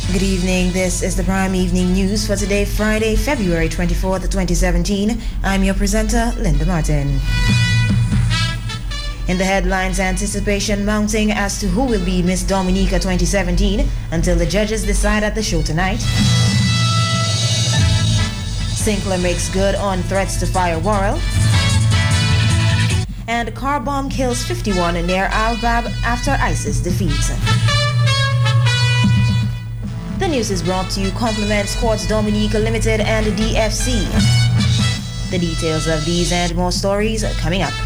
Good evening. This is the Prime Evening News for today, Friday, February 24th, 2017. I'm your presenter, Linda Martin. In the headlines, anticipation mounting as to who will be Miss Dominica 2017 until the judges decide at the show tonight. Sinclair makes good on threats to fire Worrell. And car bomb kills 51 near Al-Bab after ISIS defeat. The news is brought to you compliments Quartz Dominica Limited and DFC. The details of these and more stories are coming up.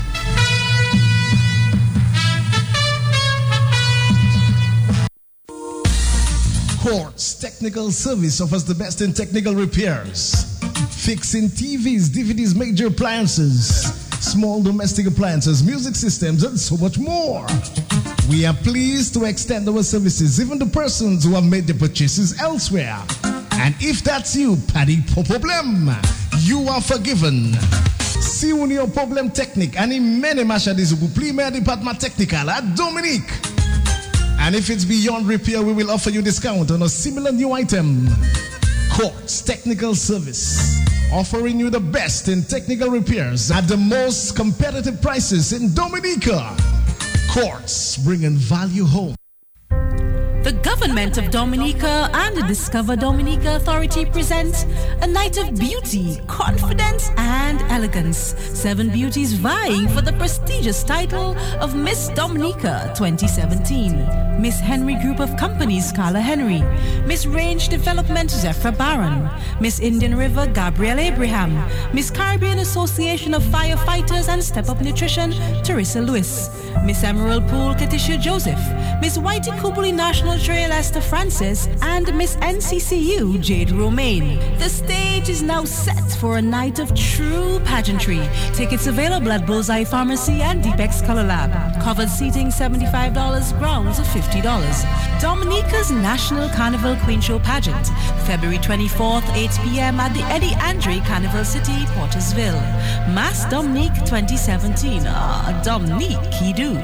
Quartz Technical Service offers the best in technical repairs, fixing TVs, DVDs, major appliances, small domestic appliances, music systems, and so much more. We are pleased to extend our services even to persons who have made their purchases elsewhere. And if that's you, Paddy Problem, you are forgiven. Si unio problem technique, ani mene machadis ou primaire département technical at Dominique. And if it's beyond repair, we will offer you discount on a similar new item. Quartz Technical Service, offering you the best in technical repairs at the most competitive prices in Dominica. Quartz, bringing value home. The government of Dominica and the Discover Dominica Authority present a night of beauty, confidence, and elegance. 7 beauties vying for the prestigious title of Miss Dominica 2017. Miss Henry Group of Companies, Carla Henry. Miss Range Development, Zephyr Barron. Miss Indian River, Gabrielle Abraham. Miss Caribbean Association of Firefighters and Step Up Nutrition, Teresa Lewis. Miss Emerald Pool, Katisha Joseph. Miss Whitey Kubuli National Trail, Esther Francis, and Miss NCCU, Jade Romaine. The stage is now set for a night of true pageantry. Tickets available at Bullseye Pharmacy and Deepex Color Lab. Covered seating $75, grounds of $50. Dominica's National Carnival Queen Show Pageant, February 24th, 8 p.m. at the Eddie Andre Carnival City, Portersville. Mass Dominique 2017. Dominique he do.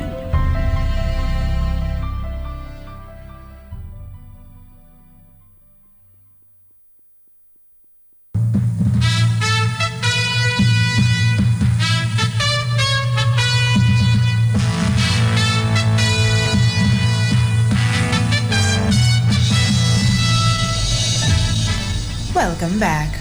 Welcome back.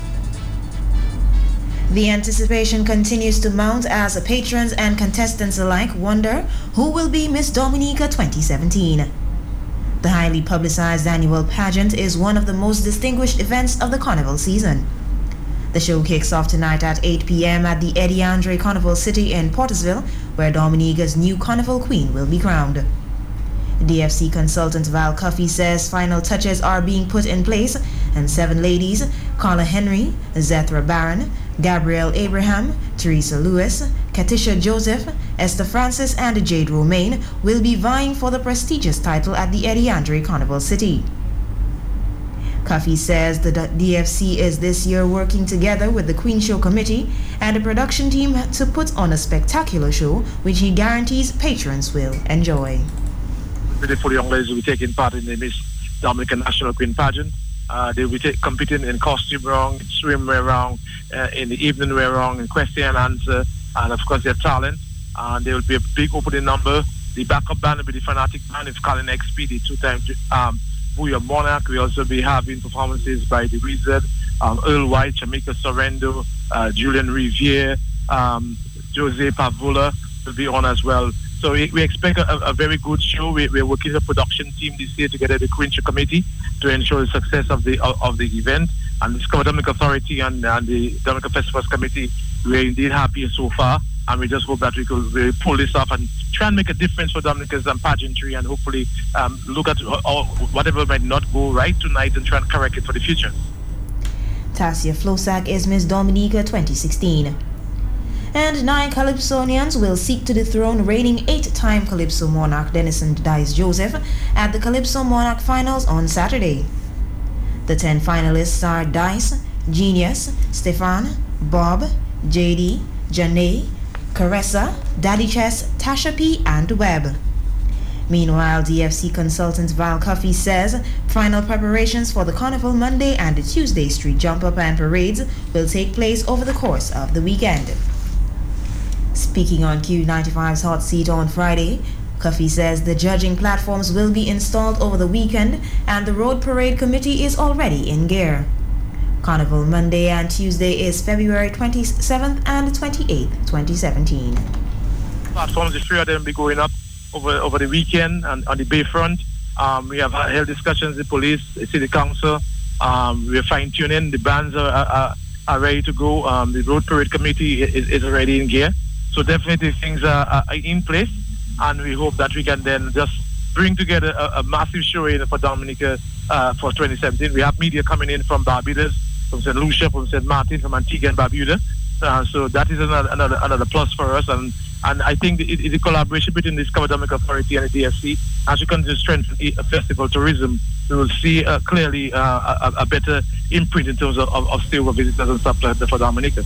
The anticipation continues to mount as patrons and contestants alike wonder who will be Miss Dominica 2017. The highly publicized annual pageant is one of the most distinguished events of the carnival season. The show kicks off tonight at 8 p.m. at the Eddie Andre Carnival City in Portersville, where Dominica's new carnival queen will be crowned. DFC consultant Val Cuffey says final touches are being put in place and 7 ladies, Carla Henry, Zethra Barron, Gabrielle Abraham, Teresa Lewis, Katisha Joseph, Esther Francis, and Jade Romaine will be vying for the prestigious title at the Eddie Andre Carnival City. Cuffey says the DFC is this year working together with the Queen Show Committee and the production team to put on a spectacular show which he guarantees patrons will enjoy. Beautiful young ladies will be taking part in the Miss Dominica National Queen Pageant. They will be competing in costume round, swimwear round, in the evening wear round, in question and answer, and of course their talent. And there will be a big opening number. The backup band will be the Fanatic Band. It's Colin XP, the 2-time Booyah Monarch. We also be having performances by the Wizard, Earl White, Jamaica Sorrento, Julian Riviere, Jose Pavula will be on as well. So we expect a very good show. We're working as a production team this year together with the Queen Show Committee to ensure the success of the event. And the Discover Dominica Authority and the Dominica Festivals Committee, we're indeed happy so far. And we just hope that we could really pull this off and try and make a difference for Dominica's pageantry and hopefully look at whatever might not go right tonight and try and correct it for the future. Tasia Flosak is Miss Dominica 2016. And 9 Calypsonians will seek to dethrone reigning 8-time Calypso Monarch Denison Dice Joseph at the Calypso Monarch Finals on Saturday. The 10 finalists are Dice, Genius, Stefan, Bob, JD, Janae, Caressa, Daddy Chess, Tasha P, and Webb. Meanwhile, DFC consultant Val Cuffey says final preparations for the Carnival Monday and the Tuesday street jump-up and parades will take place over the course of the weekend. Speaking on Q95's Hot Seat on Friday, Cuffey says the judging platforms will be installed over the weekend and the road parade committee is already in gear. Carnival Monday and Tuesday is February 27th and 28th, 2017. Platforms, the three of them be going up over the weekend and on the bayfront. We have held discussions with the police, the city council. We are fine-tuning. The bands are ready to go. The road parade committee is already in gear. So definitely things are in place, and we hope that we can then just bring together a massive show for Dominica for 2017. We have media coming in from Barbados, from St. Lucia, from St. Martin, from Antigua and Barbuda. So that is another plus for us, and I think the collaboration between the Discover Dominica Authority and the DFC, as we continue to strengthen festival tourism, we will see clearly a better imprint in terms of stayover visitors and stuff like that for Dominica.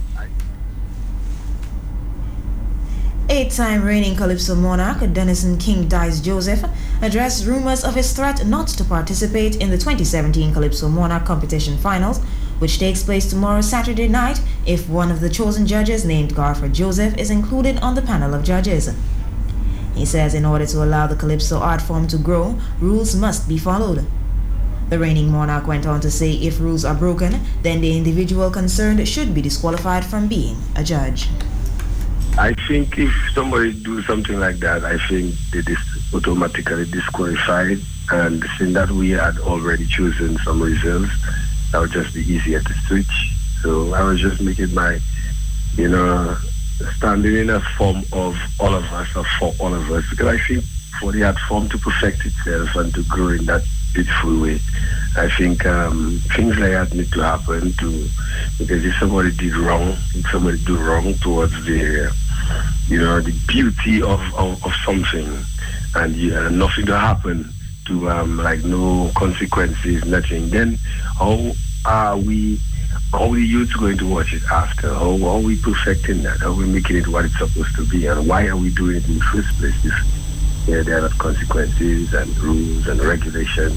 Eight-time reigning Calypso monarch Denison King Dice Joseph addressed rumors of his threat not to participate in the 2017 Calypso Monarch competition finals, which takes place tomorrow Saturday night if one of the chosen judges named Garford Joseph is included on the panel of judges. He says in order to allow the Calypso art form to grow, rules must be followed. The reigning monarch went on to say if rules are broken, then the individual concerned should be disqualified from being a judge. I think if somebody do something like that, I think they automatically disqualified. And since that we had already chosen some reserves, that would just be easier to switch. So I was just making my, standing in a form of all of us, or for all of us, because I think for the art form to perfect itself and to grow in that beautiful way, I think things like that need to happen because if somebody do wrong towards the beauty of something, and nothing to happen to like no consequences, nothing, then how are the youth going to watch it after? How are we perfecting that? How are we making it what it's supposed to be? And why are we doing it in the first place if there are not consequences and rules and regulations?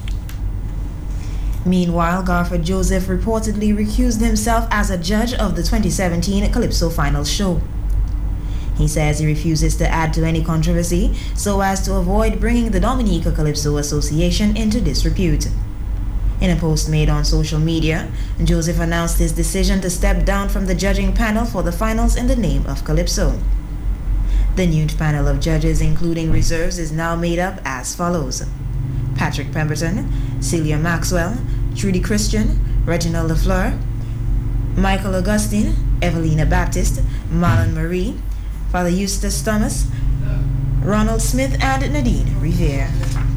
Meanwhile, Garford Joseph reportedly recused himself as a judge of the 2017 Calypso Finals show. He says he refuses to add to any controversy so as to avoid bringing the Dominica Calypso Association into disrepute. In a post made on social media, Joseph announced his decision to step down from the judging panel for the finals in the name of Calypso. The new panel of judges, including reserves, is now made up as follows: Patrick Pemberton, Celia Maxwell, Trudy Christian, Reginald Lafleur, Michael Augustine, Evelina Baptiste, Marlon Marie, Father Eustace Thomas, Ronald Smith, and Nadine Revere.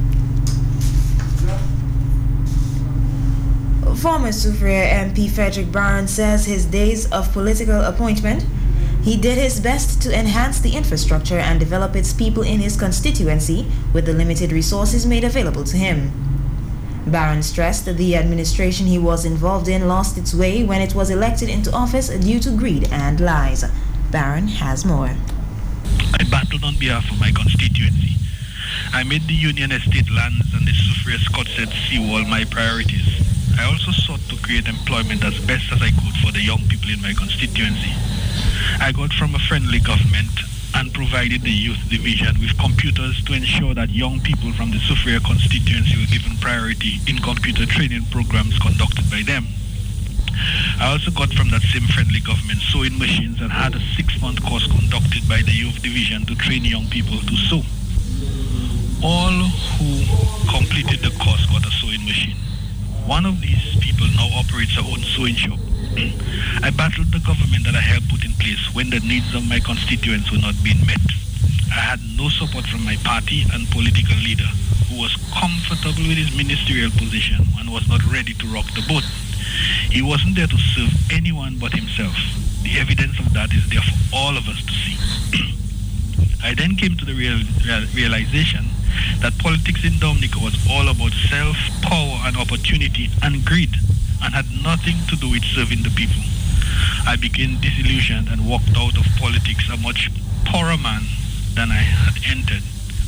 Former Soufriere MP Frederick Barron says his days of political appointment, he did his best to enhance the infrastructure and develop its people in his constituency with the limited resources made available to him. Barron stressed that the administration he was involved in lost its way when it was elected into office due to greed and lies. Barron has more. I battled on behalf of my constituency. I made the Union Estate lands and the Soufriere Scottshead seawall my priorities. I also sought to create employment as best as I could for the young people in my constituency. I got from a friendly government and provided the youth division with computers to ensure that young people from the Soufriere constituency were given priority in computer training programs conducted by them. I also got from that same friendly government sewing machines and had a 6-month course conducted by the youth division to train young people to sew. All who completed the course got a sewing machine. One of these people now operates her own sewing shop. I battled the government that I helped put in place when the needs of my constituents were not being met. I had no support from my party and political leader, who was comfortable with his ministerial position and was not ready to rock the boat. He wasn't there to serve anyone but himself. The evidence of that is there for all of us to see. I then came to the realization that politics in Dominica was all about self, power, and opportunity and greed, and had nothing to do with serving the people. I became disillusioned and walked out of politics a much poorer man than I had entered,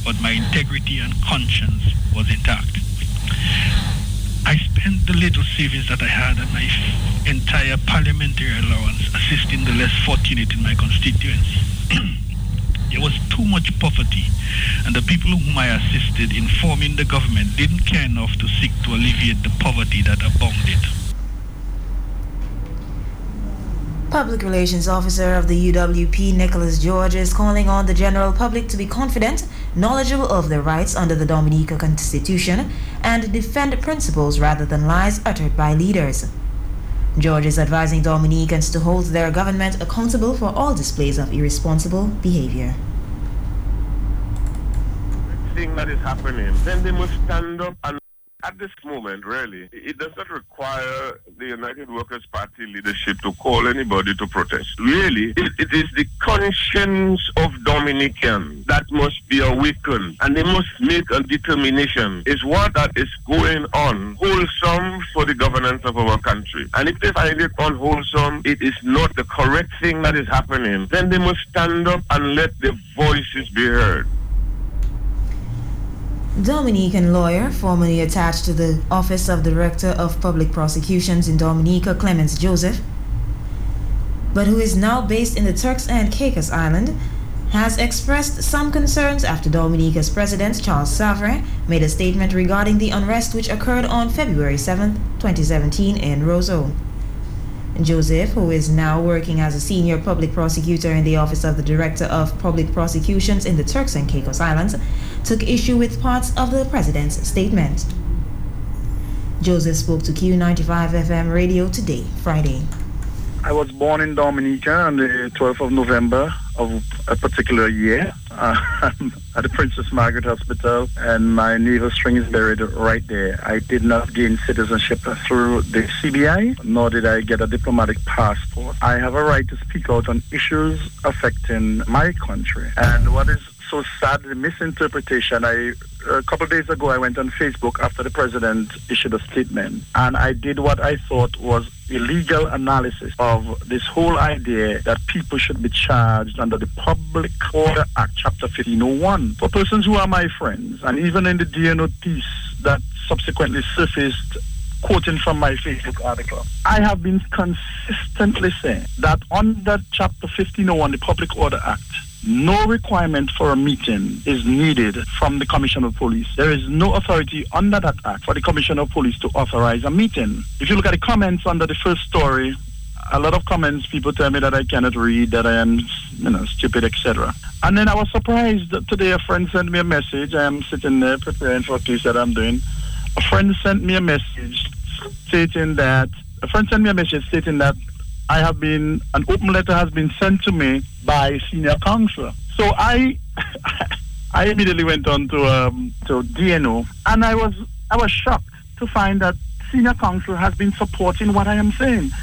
but my integrity and conscience was intact. I spent the little savings that I had and my entire parliamentary allowance assisting the less fortunate in my constituency. There was too much poverty, and the people whom I assisted in forming the government didn't care enough to seek to alleviate the poverty that abounded. Public Relations Officer of the UWP, Nicholas George, is calling on the general public to be confident, knowledgeable of their rights under the Dominica Constitution, and defend principles rather than lies uttered by leaders. George is advising Dominicans to hold their government accountable for all displays of irresponsible behavior. Thing that is happening, then they must stand up and at this moment, really, it does not require the United Workers' Party leadership to call anybody to protest. Really, it is the conscience of Dominicans that must be awakened, and they must make a determination. Is what that is going on wholesome for the governance of our country? And if they find it unwholesome, it is not the correct thing that is happening, then they must stand up and let their voices be heard. Dominican lawyer, formerly attached to the Office of Director of Public Prosecutions in Dominica, Clemens Joseph, but who is now based in the Turks and Caicos Island, has expressed some concerns after Dominica's President Charles Savre made a statement regarding the unrest which occurred on February 7, 2017 in Roseau. Joseph, who is now working as a senior public prosecutor in the Office of the Director of Public Prosecutions in the Turks and Caicos Islands, took issue with parts of the president's statement. Joseph spoke to Q95 FM radio today, Friday. I was born in Dominica on the 12th of November of a particular year at the Princess Margaret Hospital, and my navel string is buried right there. I did not gain citizenship through the CBI, nor did I get a diplomatic passport. I have a right to speak out on issues affecting my country. And what is so sad, the misinterpretation. A couple of days ago, I went on Facebook after the president issued a statement, and I did what I thought was illegal analysis of this whole idea that people should be charged under the Public Order Act, Chapter 1501. For persons who are my friends, and even in the DNO piece that subsequently surfaced, quoting from my Facebook article, I have been consistently saying that under Chapter 1501, the Public Order Act, no requirement for a meeting is needed from the Commissioner of Police. There is no authority under that act for the Commissioner of Police to authorize a meeting. If you look at the comments under the first story, a lot of comments, people tell me that I cannot read, that I am, stupid, etc. And then I was surprised that today a friend sent me a message. I am sitting there preparing for a case that I'm doing. A friend sent me a message stating that an open letter has been sent to me by senior counsel. So I immediately went on to DNO, and I was shocked to find that senior counsel has been supporting what I am saying.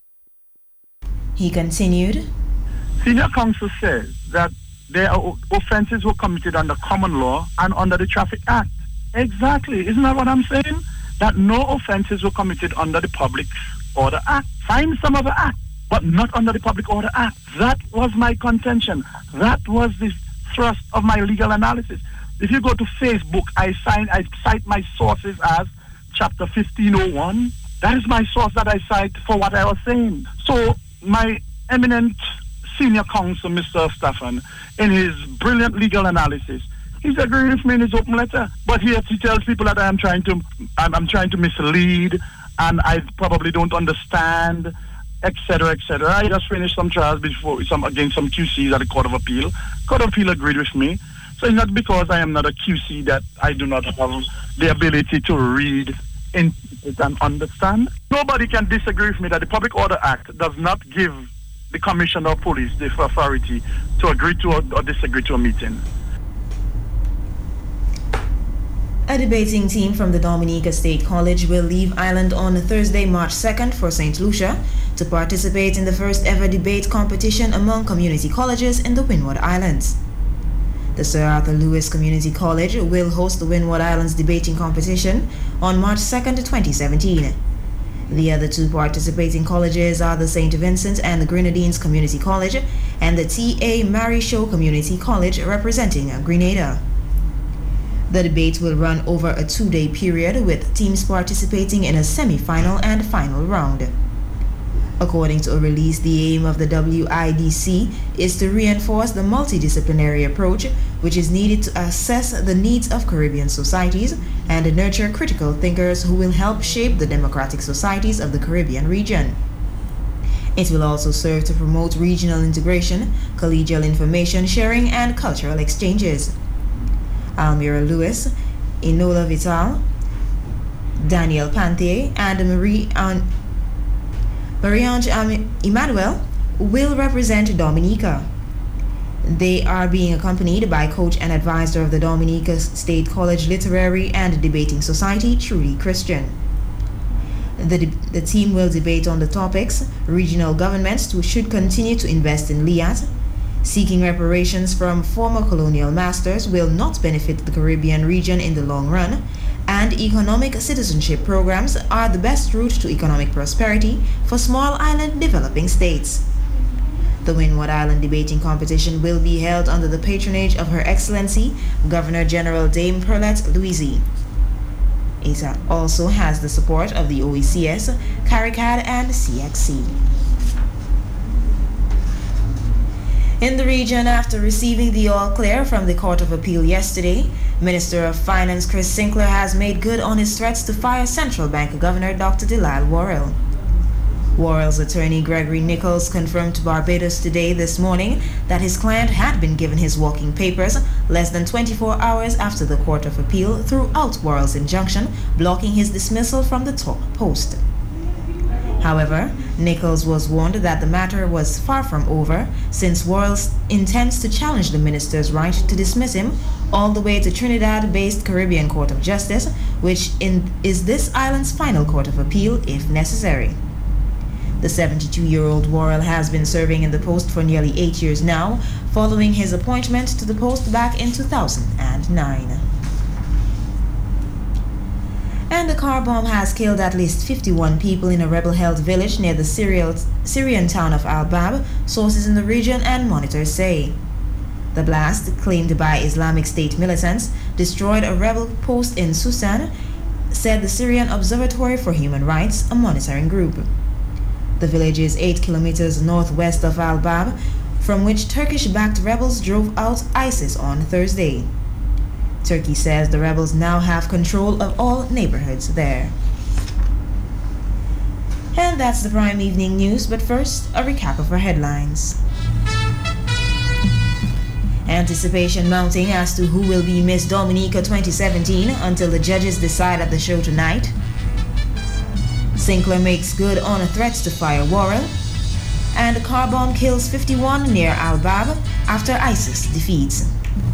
He continued. Senior counsel says that their offenses were committed under common law and under the Traffic Act. Exactly. Isn't that what I'm saying? That no offenses were committed under the Public Order Act. Find some other act, but not under the Public Order Act. That was my contention. That was the thrust of my legal analysis. If you go to Facebook, I cite my sources as Chapter 1501. That is my source that I cite for what I was saying. So my eminent senior counsel, Mr. Staffan, in his brilliant legal analysis, he's agreeing with me in his open letter. But he tells people that I'm trying to mislead, and I probably don't understand, etc., etc. I just finished some trials against some QCs at the Court of Appeal. Court of Appeal agreed with me. So it's not because I am not a QC that I do not have the ability to read, interpret, and understand. Nobody can disagree with me that the Public Order Act does not give the Commissioner of Police the authority to agree to or disagree to a meeting. A debating team from the Dominica State College will leave Island on Thursday, March 2nd for St. Lucia to participate in the first ever debate competition among community colleges in the Windward Islands. The Sir Arthur Lewis Community College will host the Windward Islands debating competition on March 2nd, 2017. The other two participating colleges are the St. Vincent and the Grenadines Community College and the T.A. Mary Show Community College representing Grenada. The debate will run over a 2-day period with teams participating in a semi-final and final round. According to a release, the aim of the WIDC is to reinforce the multidisciplinary approach which is needed to assess the needs of Caribbean societies and nurture critical thinkers who will help shape the democratic societies of the Caribbean region. It will also serve to promote regional integration, collegial information sharing, and cultural exchanges. Almira Lewis, Enola Vital, Daniel Panthier, and Marie-Ange Emmanuel will represent Dominica. They are being accompanied by coach and advisor of the Dominica State College Literary and Debating Society, Trudy Christian. The team will debate on the topics: regional governments should continue to invest in LIAT, seeking reparations from former colonial masters will not benefit the Caribbean region in the long run, and economic citizenship programs are the best route to economic prosperity for small island developing states. The Windward Island debating competition will be held under the patronage of Her Excellency Governor General Dame Perlette Louisi. It also has the support of the OECS, CARICAD, and CXC. In the region, after receiving the all-clear from the Court of Appeal yesterday, Minister of Finance Chris Sinclair has made good on his threats to fire Central Bank Governor Dr. Delisle Worrell. Worrell's attorney Gregory Nichols confirmed to Barbados Today this morning that his client had been given his walking papers less than 24 hours after the Court of Appeal threw out Worrell's injunction blocking his dismissal from the top post. However, Nichols was warned that the matter was far from over, since Worrell intends to challenge the minister's right to dismiss him all the way to Trinidad-based Caribbean Court of Justice, which is this island's final court of appeal if necessary. The 72-year-old Worrell has been serving in the post for nearly 8 years now, following his appointment to the post back in 2009. And a car bomb has killed at least 51 people in a rebel-held village near the Syrian town of Al-Bab, sources in the region and monitors say. The blast, claimed by Islamic State militants, destroyed a rebel post in Susan, said the Syrian Observatory for Human Rights, a monitoring group. The village is 8 kilometers northwest of Al-Bab, from which Turkish-backed rebels drove out ISIS on Thursday. Turkey says the rebels now have control of all neighborhoods there. And that's the Prime Evening News, but first, a recap of our headlines. Anticipation mounting as to who will be Miss Dominica 2017 until the judges decide at the show tonight. Sinclair makes good on threats to fire Worrell. And a car bomb kills 51 near Al-Bab after ISIS defeats.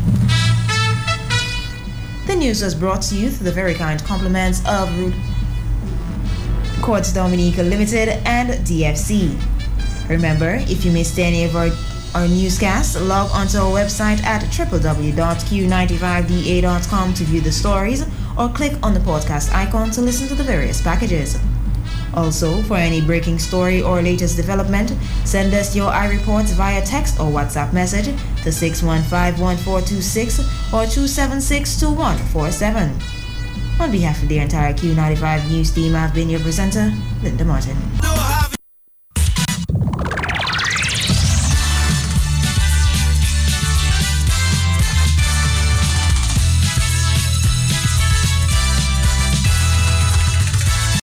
The news was brought to you through the very kind compliments of Courts Dominica Limited and DFC. Remember, if you missed any of our newscasts, log onto our website at www.q95da.com to view the stories, or click on the podcast icon to listen to the various packages. Also, for any breaking story or latest development, send us your iReports via text or WhatsApp message to 615-1426 or 276-2147. On behalf of the entire Q95 News team, I've been your presenter, Linda Martin.